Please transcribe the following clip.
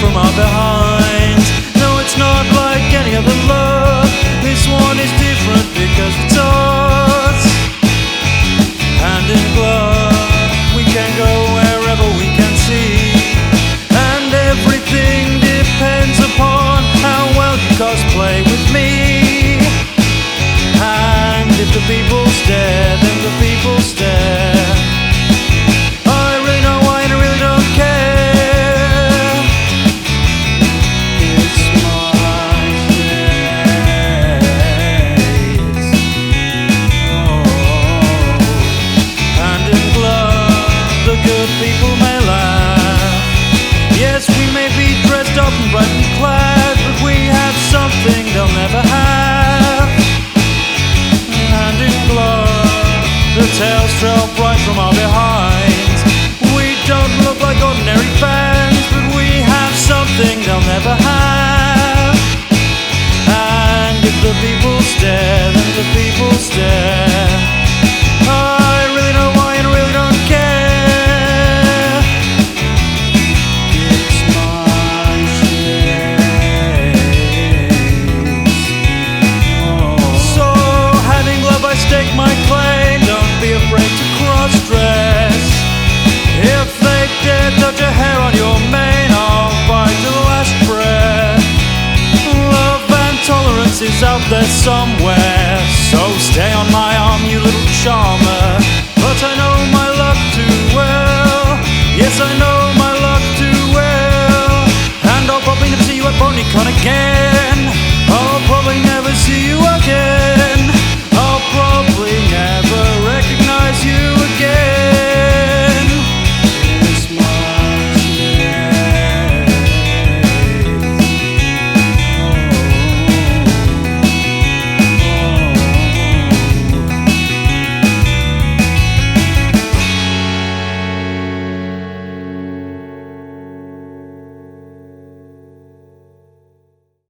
from our behinds. No, it's not like any other love. This one is different because it's us. Hand in glove, we can go wherever we can see, and everything depends upon how well you cosplay with me. And if the people stare, then the people stare. I really know why and I really don't care. It's my days. Oh. Hand in glove, the good people may laugh. Yes, we may be dressed up and brightly clad, but we have something they'll never have. Hand in glove, the tails trail bright from our behinds. We don't look like ordinary fans, but we have something they'll never have. And if the people stare, then the people stare.